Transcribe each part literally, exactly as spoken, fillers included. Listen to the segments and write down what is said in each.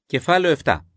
Κεφάλαιο επτά.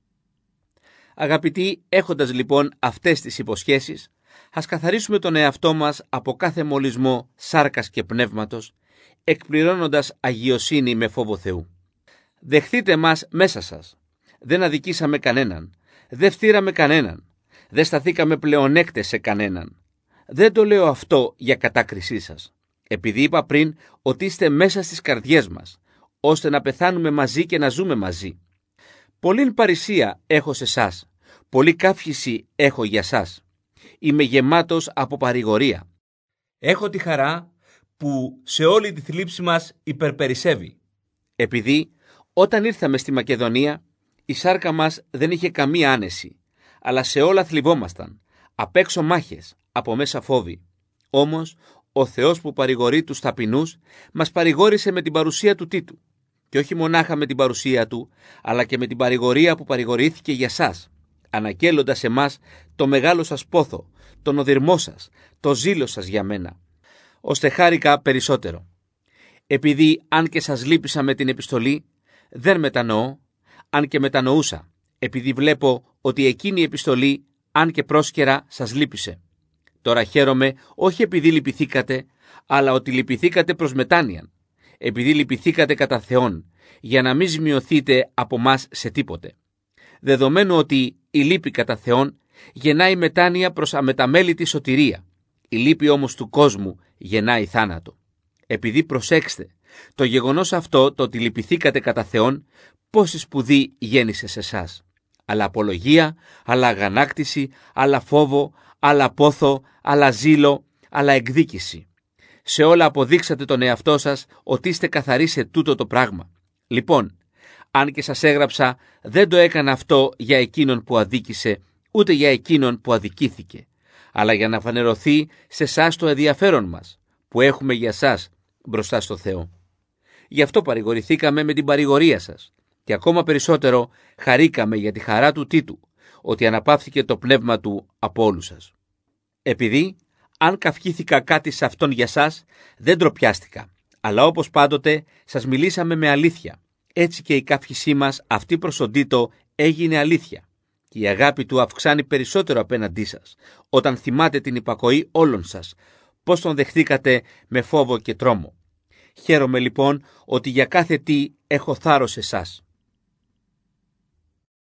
Αγαπητοί, έχοντας λοιπόν αυτές τις υποσχέσεις, ας καθαρίσουμε τον εαυτό μας από κάθε μολυσμό σάρκας και πνεύματος, εκπληρώνοντας αγιοσύνη με φόβο Θεού. Δεχτείτε μας μέσα σας. Δεν αδικήσαμε κανέναν, δεν φτύραμε κανέναν, δεν σταθήκαμε πλεονέκτες σε κανέναν. Δεν το λέω αυτό για κατάκρισή σας, επειδή είπα πριν ότι είστε μέσα στις καρδιές μας, ώστε να πεθάνουμε μαζί και να ζούμε μαζί. Πολλήν παρησία έχω σε σας, πολλή καύχηση έχω για σας. Είμαι γεμάτος από παρηγορία. Έχω τη χαρά που σε όλη τη θλίψη μας υπερπερισσεύει. Επειδή όταν ήρθαμε στη Μακεδονία, η σάρκα μας δεν είχε καμία άνεση, αλλά σε όλα θλιβόμασταν, απ' έξω μάχες, από μέσα φόβοι. Όμως, ο Θεός που παρηγορεί τους ταπεινούς, μας παρηγόρησε με την παρουσία του Τίτου. Και όχι μονάχα με την παρουσία του, αλλά και με την παρηγορία που παρηγορήθηκε για σας, αναγγέλλοντας εμάς το μεγάλο σας πόθο, τον οδυρμό σας, το ζήλο σας για μένα, ώστε χάρηκα περισσότερο. Επειδή αν και σας λύπησα με την επιστολή, δεν μετανοώ, αν και μετανοούσα, επειδή βλέπω ότι εκείνη η επιστολή, αν και πρόσκαιρα, σας λύπησε. Τώρα χαίρομαι όχι επειδή λυπηθήκατε, αλλά ότι λυπηθήκατε προς μετάνοιαν, επειδή λυπηθήκατε κατά Θεόν, για να μην ζημιωθείτε από μας σε τίποτε. Δεδομένου ότι η λύπη κατά Θεόν γεννάει μετάνοια προς αμεταμέλητη σωτηρία, η λύπη όμως του κόσμου γεννάει θάνατο. Επειδή προσέξτε, το γεγονός αυτό, το ότι λυπηθήκατε κατά Θεόν, πόση σπουδή γέννησε σε εσάς. Αλλά απολογία, αλλά αγανάκτηση, αλλά φόβο, αλλά πόθο, αλλά ζήλο, αλλά εκδίκηση. Σε όλα αποδείξατε τον εαυτό σας ότι είστε καθαροί σε τούτο το πράγμα. Λοιπόν, αν και σας έγραψα, δεν το έκανα αυτό για εκείνον που αδίκησε, ούτε για εκείνον που αδικήθηκε, αλλά για να φανερωθεί σε εσάς το ενδιαφέρον μας, που έχουμε για σας μπροστά στο Θεό. Γι' αυτό παρηγορηθήκαμε με την παρηγορία σας, και ακόμα περισσότερο χαρήκαμε για τη χαρά του Τίτου, ότι αναπαύθηκε το πνεύμα του από όλους σας. Επειδή, αν καυχήθηκα κάτι σε αυτόν για σας, δεν ντροπιάστηκα, αλλά όπως πάντοτε σας μιλήσαμε με αλήθεια. Έτσι και η καύχησή μας αυτή προς τον Τίτο έγινε αλήθεια, και η αγάπη του αυξάνει περισσότερο απέναντί σας, όταν θυμάται την υπακοή όλων σας, πώς τον δεχτήκατε με φόβο και τρόμο. Χαίρομαι λοιπόν ότι για κάθε τι έχω θάρρος εσάς.